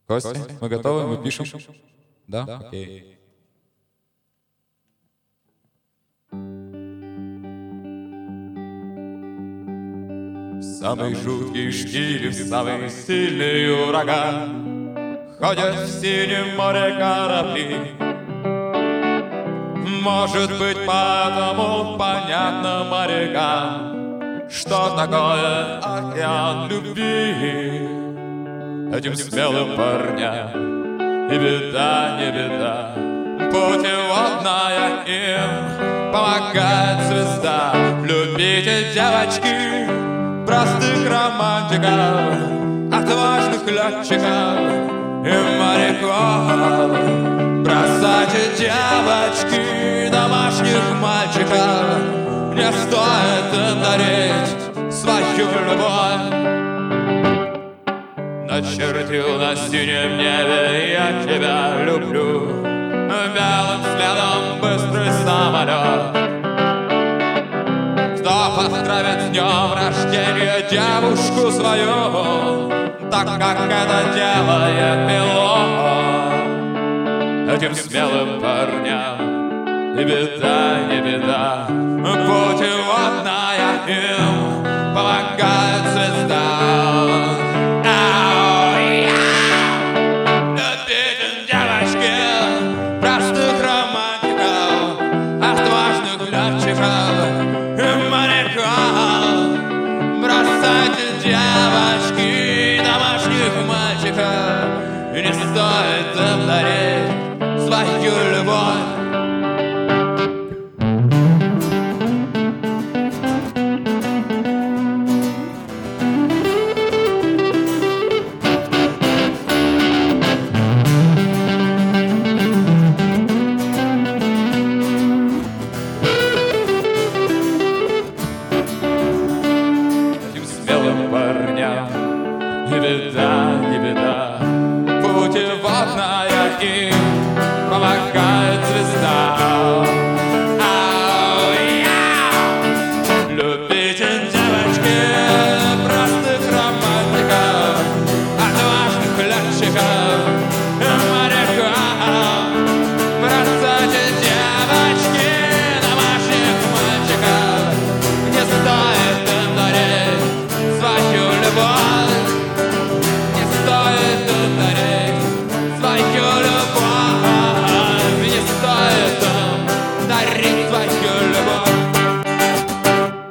Костя, мы готовы, мы пишем? Да? Окей. Самый жуткий штиль, самый сильный ураган, ходят в синем море корабли. Может быть, потому понятно морякам, что такое океан любви. Этим смелым парням и беда, не беда, путеводная им помогает звезда. Любите, девочки, простых романтиков, отважных летчиков и моряков. Бросайте, девочки, домашних мальчиков, не стоит им дарить свою любовь. Начертил на синем небе я тебя люблю, белым следом быстрый самолет. Кто поздравит с днем рождения девушку свою, так как это делает пилот. Этим смелым парням и беда, не беда, путеводная им помогает звезда. Любите, девочки, простых романтиков, отважных летчиков и моряков. Бросайте, девочки, домашних мальчиков, и не стоит им дарить свою любовь. Этим смелым парням и беда.